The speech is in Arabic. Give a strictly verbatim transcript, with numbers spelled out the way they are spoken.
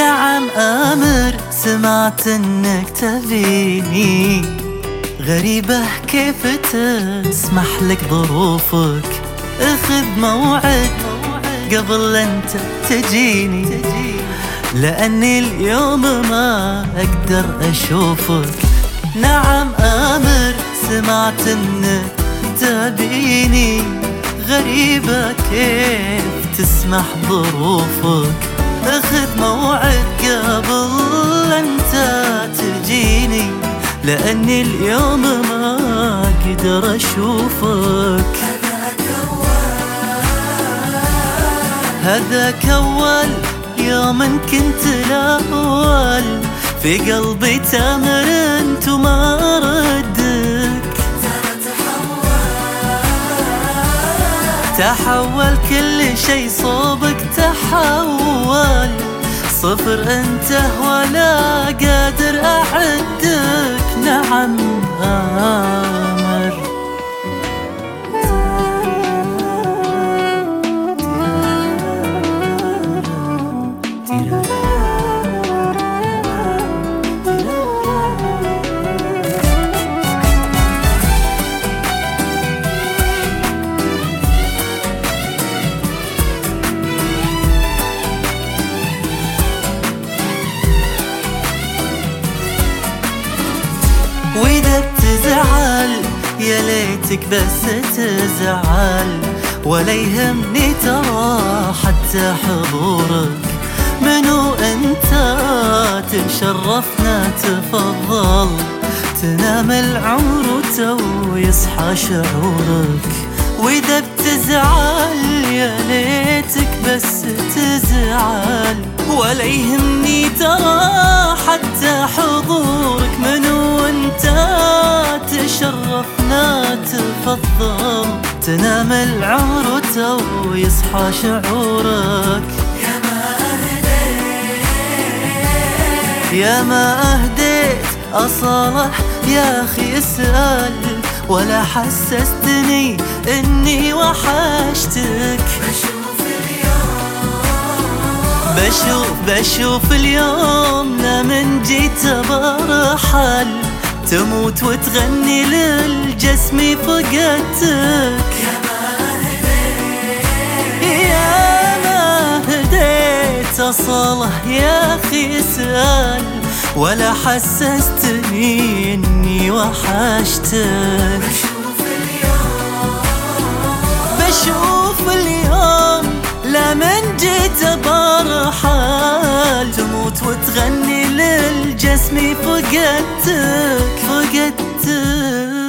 نعم آمر، سمعت انك تبيني، غريبة كيف تسمح لك ظروفك. اخذ موعد قبل انت تجيني، لاني اليوم ما اقدر اشوفك. نعم آمر، سمعت انك تبيني، غريبة كيف تسمح ظروفك. اخذ موعد قبل انت تجيني، لاني اليوم ما اقدر اشوفك. هذاك اول يوم كنت الاول، في قلبي تامر انت وما ردك. تحول كل شي صوبك، تحول صفر انت ولا قادر اعدك. نعم آمر. وإذا بتزعل يا ليتك بس تزعل، ولا يهمني ترى حتى حضورك. منو انت تشرفنا تفضل، تنام العمر وتو يصحى شعورك. وإذا بتزعل يا ليتك بس تزعل، ولا يهمني ترى حتى حضورك. منو انت تشرفنا تفضل، تنام العمر وتو يصحى شعورك. يا ما اهديت يا ما اهديت اصالح يا اخي اسأل، ولا حسستني اني وحشتك. بشوف اليوم بشوف بشوف اليوم من جيت برحل، تموت وتغني للجسم فقدتك. يا ما هديت يا ما هديت أصله يا أخي اسأل، ولا حسستني إني وحشتك. بشوف اليوم بشوف اليوم لمن جيت برحل، تموت وتغني للجسم فقدتك فقدتك.